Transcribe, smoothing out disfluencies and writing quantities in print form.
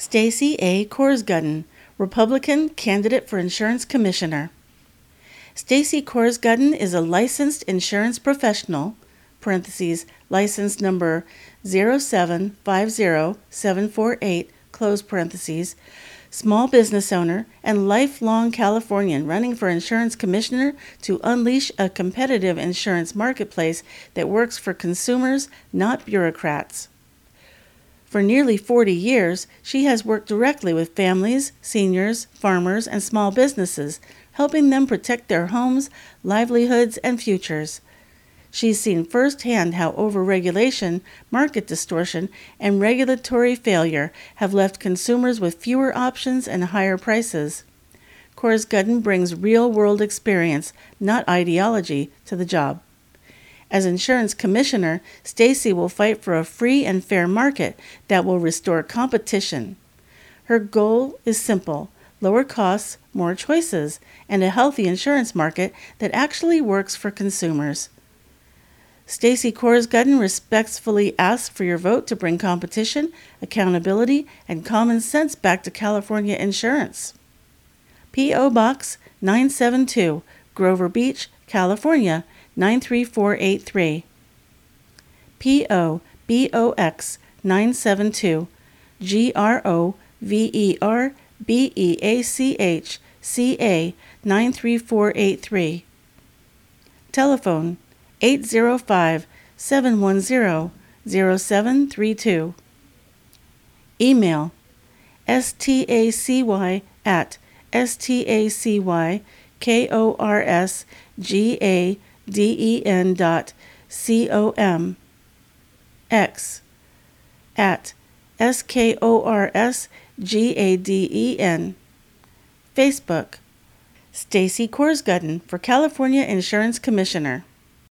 Stacey A. Korsgudden, Republican candidate for insurance commissioner. Stacey Korsgudden is a licensed insurance professional, parentheses, license number 0750748, close parentheses, small business owner, and lifelong Californian running for insurance commissioner to unleash a competitive insurance marketplace that works for consumers, not bureaucrats. For nearly 40 years, she has worked directly with families, seniors, farmers, and small businesses, helping them protect their homes, livelihoods, and futures. She's seen firsthand how overregulation, market distortion, and regulatory failure have left consumers with fewer options and higher prices. Korsgudden brings real-world experience, not ideology, to the job. As insurance commissioner, Stacey will fight for a free and fair market that will restore competition. Her goal is simple: lower costs, more choices, and a healthy insurance market that actually works for consumers. Stacey Korsgudden respectfully asks for your vote to bring competition, accountability, and common sense back to California insurance. P.O. Box 972, Grover Beach, California 93483. P.O. Box 972, Grover Beach, CA 93483. Telephone 805-710-0732. Email stacykorsgaden.com, X @SKORSGADEN. Facebook Stacey Korsgudden for California Insurance Commissioner.